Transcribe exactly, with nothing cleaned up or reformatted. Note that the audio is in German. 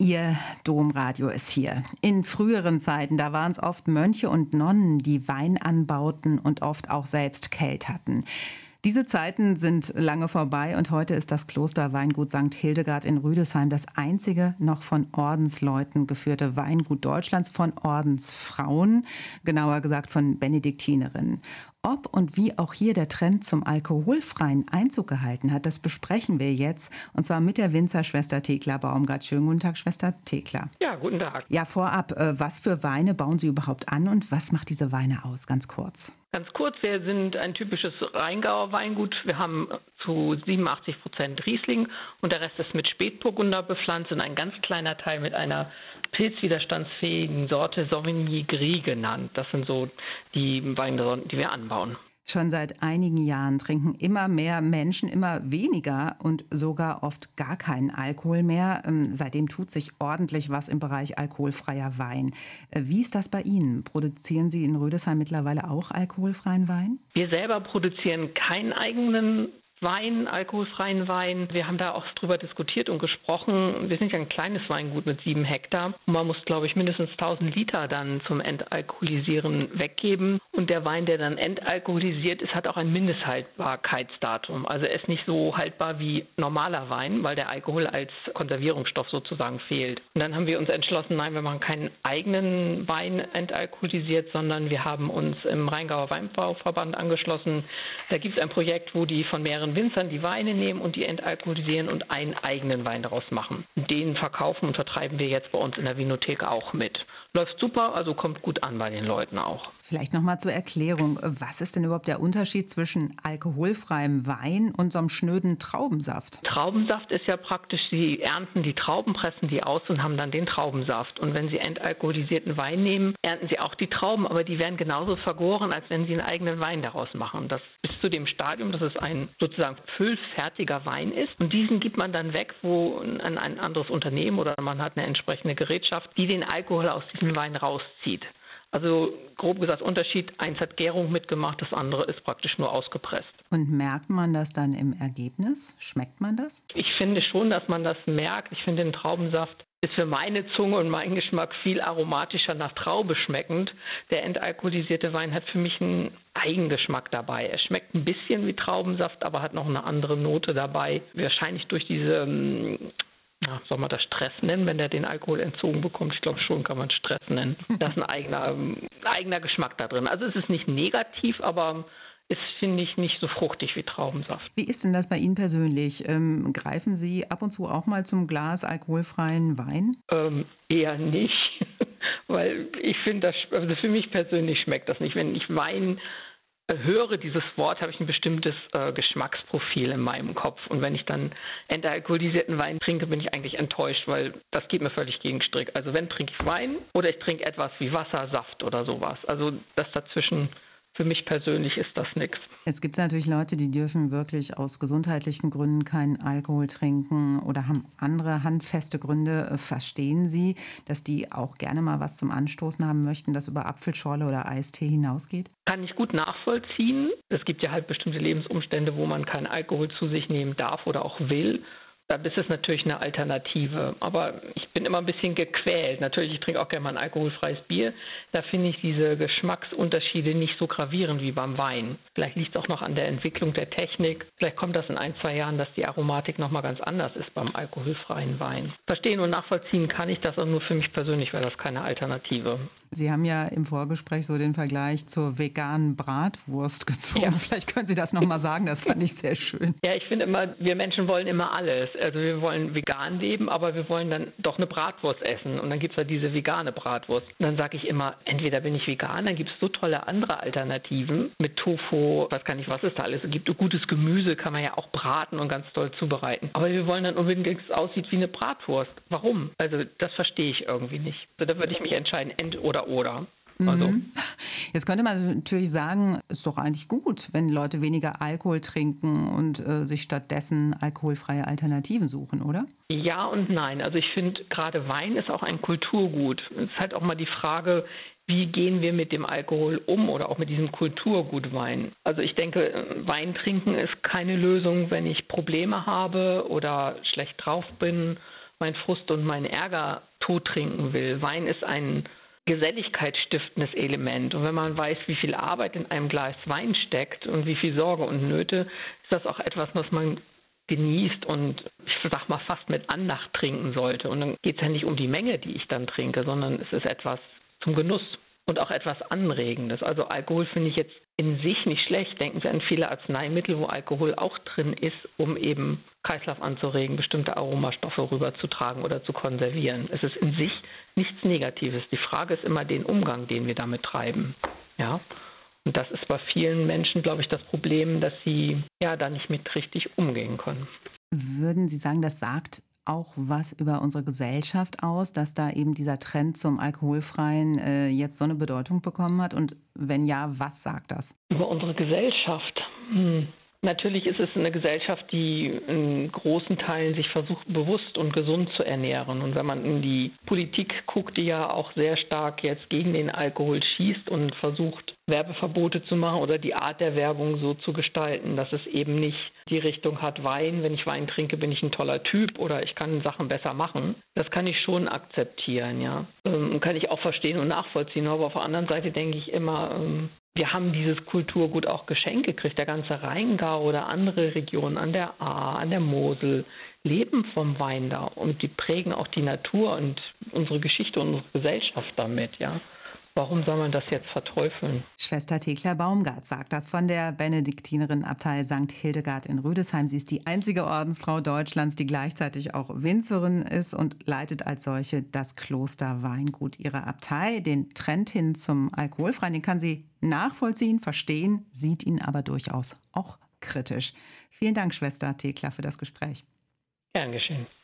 Ihr Domradio ist hier. In früheren Zeiten, da waren es oft Mönche und Nonnen, die Wein anbauten und oft auch selbst kelterten. Diese Zeiten sind lange vorbei und heute ist das Kloster Weingut Sankt Hildegard in Rüdesheim das einzige noch von Ordensleuten geführte Weingut Deutschlands, von Ordensfrauen, genauer gesagt von Benediktinerinnen. Ob und wie auch hier der Trend zum alkoholfreien Einzug gehalten hat, das besprechen wir jetzt. Und zwar mit der Winzerschwester Thekla Baumgart. Schönen guten Tag, Schwester Thekla. Ja, guten Tag. Ja, vorab, was für Weine bauen Sie überhaupt an und was macht diese Weine aus? Ganz kurz. Ganz kurz, wir sind ein typisches Rheingauer Weingut. Wir haben zu siebenundachtzig Prozent Riesling und der Rest ist mit Spätburgunder bepflanzt und ein ganz kleiner Teil mit einer pilzwiderstandsfähigen Sorte Sauvigny Gris genannt. Das sind so die Weinsorten, die wir anbauen. Schon seit einigen Jahren trinken immer mehr Menschen immer weniger und sogar oft gar keinen Alkohol mehr. Seitdem tut sich ordentlich was im Bereich alkoholfreier Wein. Wie ist das bei Ihnen? Produzieren Sie in Rüdesheim mittlerweile auch alkoholfreien Wein? Wir selber produzieren keinen eigenen Wein, alkoholfreien Wein. Wir haben da auch drüber diskutiert und gesprochen. Wir sind ja ein kleines Weingut mit sieben Hektar. Man muss, glaube ich, mindestens tausend Liter dann zum Entalkoholisieren weggeben. Und der Wein, der dann entalkoholisiert ist, hat auch ein Mindesthaltbarkeitsdatum. Also er ist nicht so haltbar wie normaler Wein, weil der Alkohol als Konservierungsstoff sozusagen fehlt. Und dann haben wir uns entschlossen, nein, wir machen keinen eigenen Wein entalkoholisiert, sondern wir haben uns im Rheingauer Weinbauverband angeschlossen. Da gibt es ein Projekt, wo die von mehreren Winzern die Weine nehmen und die entalkoholisieren und einen eigenen Wein daraus machen. Den verkaufen und vertreiben wir jetzt bei uns in der Winothek auch mit. Läuft super, also kommt gut an bei den Leuten auch. Vielleicht nochmal zur Erklärung. Was ist denn überhaupt der Unterschied zwischen alkoholfreiem Wein und so einem schnöden Traubensaft? Traubensaft ist ja praktisch, Sie ernten die Trauben, pressen die aus und haben dann den Traubensaft. Und wenn Sie entalkoholisierten Wein nehmen, ernten Sie auch die Trauben, aber die werden genauso vergoren, als wenn Sie einen eigenen Wein daraus machen. Das bis zu dem Stadium, dass es ein sozusagen füllfertiger Wein ist. Und diesen gibt man dann weg, wo an ein anderes Unternehmen oder man hat eine entsprechende Gerätschaft, die den Alkohol aus diesem Wein rauszieht. Also grob gesagt Unterschied, eins hat Gärung mitgemacht, das andere ist praktisch nur ausgepresst. Und merkt man das dann im Ergebnis? Schmeckt man das? Ich finde schon, dass man das merkt. Ich finde, den Traubensaft ist für meine Zunge und meinen Geschmack viel aromatischer nach Traube schmeckend. Der entalkoholisierte Wein hat für mich einen Eigengeschmack dabei. Er schmeckt ein bisschen wie Traubensaft, aber hat noch eine andere Note dabei. Wahrscheinlich durch diese... Ja, soll man das Stress nennen, wenn der den Alkohol entzogen bekommt? Ich glaube schon, kann man Stress nennen. Da ist ein eigener, eigener Geschmack da drin. Also es ist nicht negativ, aber ist, finde ich, nicht so fruchtig wie Traubensaft. Wie ist denn das bei Ihnen persönlich? Ähm, greifen Sie ab und zu auch mal zum Glas alkoholfreien Wein? Ähm, eher nicht, weil ich finde, das, also für mich persönlich schmeckt das nicht. Wenn ich Wein höre dieses Wort, habe ich ein bestimmtes äh, Geschmacksprofil in meinem Kopf. Und wenn ich dann entalkoholisierten Wein trinke, bin ich eigentlich enttäuscht, weil das geht mir völlig gegen Strick. Also wenn trinke ich Wein oder ich trinke etwas wie Wasser, Saft oder sowas. Also das dazwischen, für mich persönlich ist das nichts. Es gibt natürlich Leute, die dürfen wirklich aus gesundheitlichen Gründen keinen Alkohol trinken oder haben andere handfeste Gründe. Verstehen Sie, dass die auch gerne mal was zum Anstoßen haben möchten, das über Apfelschorle oder Eistee hinausgeht? Kann ich gut nachvollziehen. Es gibt ja halt bestimmte Lebensumstände, wo man keinen Alkohol zu sich nehmen darf oder auch will. Da ist es natürlich eine Alternative. Aber ich bin immer ein bisschen gequält. Natürlich, ich trinke auch gerne mal ein alkoholfreies Bier. Da finde ich diese Geschmacksunterschiede nicht so gravierend wie beim Wein. Vielleicht liegt es auch noch an der Entwicklung der Technik. Vielleicht kommt das in ein, zwei Jahren, dass die Aromatik nochmal ganz anders ist beim alkoholfreien Wein. Verstehen und nachvollziehen kann ich das, aber nur für mich persönlich wäre das keine Alternative. Sie haben ja im Vorgespräch so den Vergleich zur veganen Bratwurst gezogen. Ja. Vielleicht können Sie das nochmal sagen, das fand ich sehr schön. Ja, ich finde immer, wir Menschen wollen immer alles. Also wir wollen vegan leben, aber wir wollen dann doch eine Bratwurst essen. Und dann gibt es ja diese vegane Bratwurst. Und dann sage ich immer, entweder bin ich vegan, dann gibt es so tolle andere Alternativen mit Tofu, weiß gar nicht, was es da alles gibt. Gutes Gemüse kann man ja auch braten und ganz toll zubereiten. Aber wir wollen dann unbedingt, dass es aussieht wie eine Bratwurst. Warum? Also das verstehe ich irgendwie nicht. Also da würde ich mich entscheiden, end oder oder. Also. Jetzt könnte man natürlich sagen, ist doch eigentlich gut, wenn Leute weniger Alkohol trinken und äh, sich stattdessen alkoholfreie Alternativen suchen, oder? Ja und nein. Also ich finde, gerade Wein ist auch ein Kulturgut. Es ist halt auch mal die Frage, wie gehen wir mit dem Alkohol um oder auch mit diesem Kulturgut Wein. Also ich denke, Wein trinken ist keine Lösung, wenn ich Probleme habe oder schlecht drauf bin meinen Frust und meinen Ärger tottrinken will. Wein ist ein geselligkeitsstiftendes Element. Und wenn man weiß, wie viel Arbeit in einem Glas Wein steckt und wie viel Sorge und Nöte, ist das auch etwas, was man genießt und ich sag mal fast mit Andacht trinken sollte. Und dann geht es ja nicht um die Menge, die ich dann trinke, sondern es ist etwas zum Genuss und auch etwas Anregendes. Also Alkohol finde ich jetzt in sich nicht schlecht. Denken Sie an viele Arzneimittel, wo Alkohol auch drin ist, um eben Kreislauf anzuregen, bestimmte Aromastoffe rüberzutragen oder zu konservieren. Es ist in sich nichts Negatives. Die Frage ist immer den Umgang, den wir damit treiben. Ja? Und das ist bei vielen Menschen, glaube ich, das Problem, dass sie ja da nicht mit richtig umgehen können. Würden Sie sagen, das sagt auch was über unsere Gesellschaft aus, dass da eben dieser Trend zum Alkoholfreien äh, jetzt so eine Bedeutung bekommen hat? Und wenn ja, was sagt das? Über unsere Gesellschaft? Hm. Natürlich ist es eine Gesellschaft, die in großen Teilen sich versucht, bewusst und gesund zu ernähren. Und wenn man in die Politik guckt, die ja auch sehr stark jetzt gegen den Alkohol schießt und versucht, Werbeverbote zu machen oder die Art der Werbung so zu gestalten, dass es eben nicht die Richtung hat, Wein, wenn ich Wein trinke, bin ich ein toller Typ oder ich kann Sachen besser machen. Das kann ich schon akzeptieren, ja. Ähm, kann ich auch verstehen und nachvollziehen. Aber auf der anderen Seite denke ich immer, ähm, wir haben dieses Kulturgut auch geschenkt gekriegt. Der ganze Rheingau oder andere Regionen an der Ahr, an der Mosel leben vom Wein da und die prägen auch die Natur und unsere Geschichte und unsere Gesellschaft damit, ja. Warum soll man das jetzt verteufeln? Schwester Thekla Baumgart sagt das von der Benediktinerinnenabtei Sankt Hildegard in Rüdesheim. Sie ist die einzige Ordensfrau Deutschlands, die gleichzeitig auch Winzerin ist und leitet als solche das Kloster Weingut ihrer Abtei. Den Trend hin zum Alkoholfreien, den kann sie nachvollziehen, verstehen, sieht ihn aber durchaus auch kritisch. Vielen Dank, Schwester Thekla, für das Gespräch. Gern geschehen.